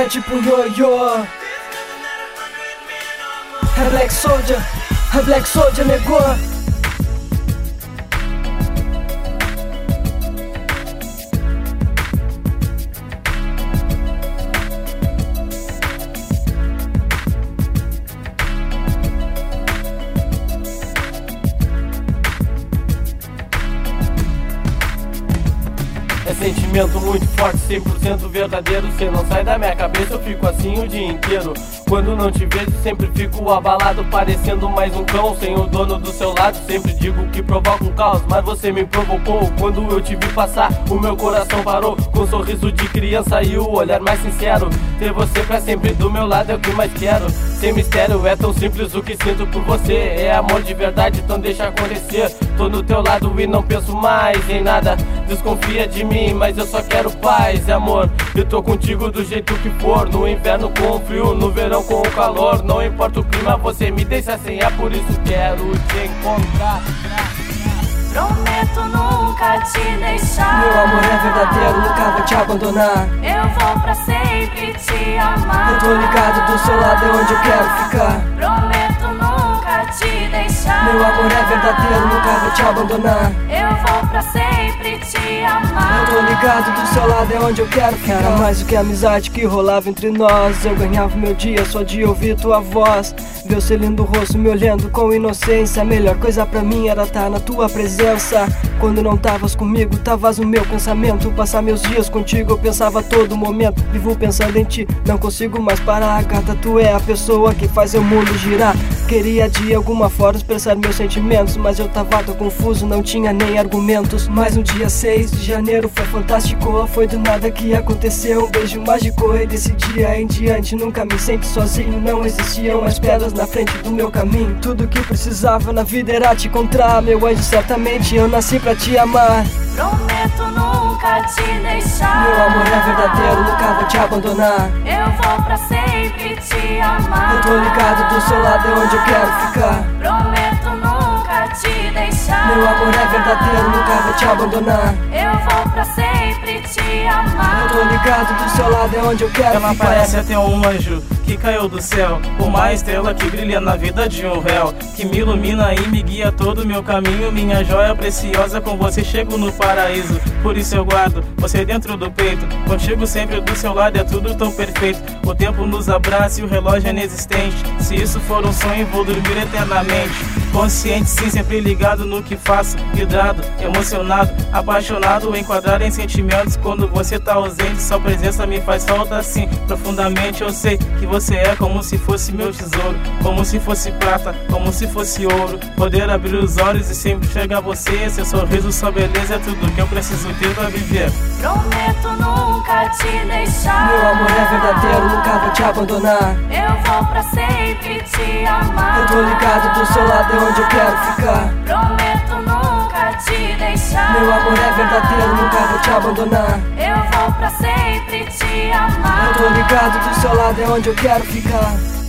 é tipo ioiô. É Black Soldier negou. É sentimento muito forte, 100% verdadeiro. Cê não sai da minha cabeça, eu fico assim o dia inteiro. Quando não te vejo sempre fico abalado, parecendo mais um cão sem o dono do seu lado. Sempre digo que provoca um caos, mas você me provocou. Quando eu te vi passar, o meu coração parou. Com um sorriso de criança e o olhar mais sincero. Ter você pra sempre do meu lado é o que mais quero. Sem mistério, é tão simples o que sinto por você. É amor de verdade, então deixa acontecer. Tô no teu lado e não penso mais em nada. Desconfia de mim, mas eu só quero paz e amor. Eu tô contigo do jeito que for. No inverno com o frio, no verão com o calor. Não importa o clima, você me deixa sem ar. Por isso quero te encontrar. Prometo nunca te deixar. Meu amor é verdadeiro, nunca vou te abandonar. Eu vou pra sempre te amar. Eu tô ligado do seu lado, é onde eu quero ficar. Prometo nunca te deixar. Meu amor é verdadeiro, nunca vou te abandonar. Eu vou pra sempre te amar. Eu tô ligado do seu lado, é onde eu quero ficar. Era mais do que a amizade que rolava entre nós. Eu ganhava meu dia só de ouvir tua voz. Ver o seu lindo rosto me olhando com inocência. A melhor coisa pra mim era estar na tua presença. Quando não tavas comigo, tavas no meu pensamento. Passar meus dias contigo, eu pensava a todo momento. Vivo pensando em ti, não consigo mais parar. Gata, tu é a pessoa que faz o mundo girar. Queria de alguma forma expressar meus sentimentos, mas eu tava tão confuso, não tinha nem argumentos. Mas no dia 6 de janeiro foi fantástico. Foi do nada que aconteceu, um beijo mágico. E desse dia em diante nunca me senti sozinho. Não existiam mais pedras na frente do meu caminho. Tudo que precisava na vida era te encontrar. Meu anjo, certamente eu nasci pra te amar. Prometo nunca te deixar. Meu amor é verdadeiro, nunca vou te abandonar. Eu vou pra sempre te amar. Eu tô ligado do seu lado, é onde eu quero ficar. Prometo nunca te deixar. Meu amor é verdadeiro, nunca vou te abandonar. Eu vou pra sempre te amar. Eu tô ligado do seu lado, é onde eu quero Ela ficar. parece até um anjo que caiu do céu, uma estrela que brilha na vida de um réu, que me ilumina e me guia todo o meu caminho. Minha joia preciosa, com você chego no paraíso. Por isso eu guardo você dentro do peito. Contigo sempre do seu lado é tudo tão perfeito. O tempo nos abraça e o relógio é inexistente. Se isso for um sonho, vou dormir eternamente. Consciente sim, sempre ligado no que faço. Vidrado, emocionado, apaixonado, enquadrado em sentimentos. Quando você tá ausente, sua presença me faz falta assim. Profundamente eu sei que você é como se fosse meu tesouro, como se fosse prata, como se fosse ouro. Poder abrir os olhos e sempre chegar a você. Seu sorriso, sua beleza é tudo que eu preciso ter pra viver. Prometo nunca te deixar. Meu amor é verdadeiro, nunca vou te abandonar. Eu vou pra sempre te amar. Eu tô ligado do seu lado, é onde eu quero ficar. Prometo nunca te deixar. Meu amor é verdadeiro, nunca vou te abandonar. Eu vou pra sempre te amar. Eu tô ligado do seu lado, é onde eu quero ficar.